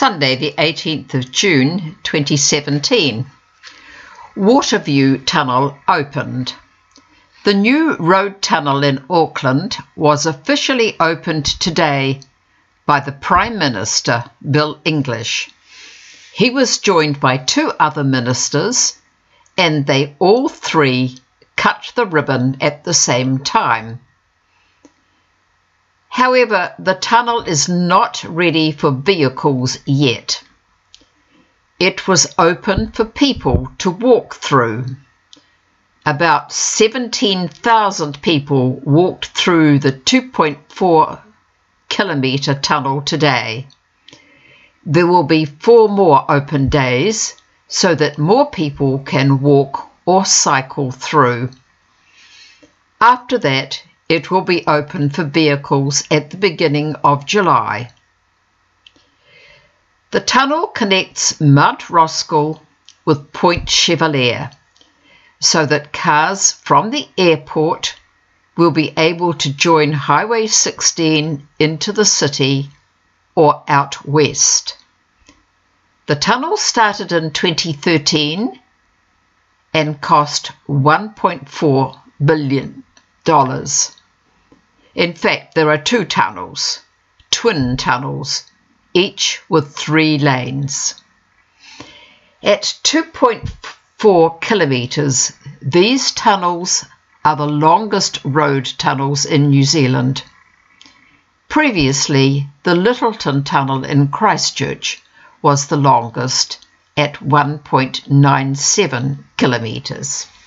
Sunday the 18th of June 2017. Waterview Tunnel opened. The new road tunnel in Auckland was officially opened today by the Prime Minister, Bill English. He was joined by two other ministers, and they all three cut the ribbon at the same time. However, the tunnel is not ready for vehicles yet. It was open for people to walk through. About 17,000 people walked through the 2.4 kilometre tunnel today. There will be 4 more open days so that more people can walk or cycle through. After that, it will be open for vehicles at the beginning of July. The tunnel connects Mount Roskill with Point Chevalier, so that cars from the airport will be able to join Highway 16 into the city or out west. The tunnel started in 2013 and cost $1.4 billion. In fact, there are 2 tunnels, twin tunnels, each with 3 lanes. At 2.4 kilometres, these tunnels are the longest road tunnels in New Zealand. Previously, the Lyttelton Tunnel in Christchurch was the longest at 1.97 kilometres.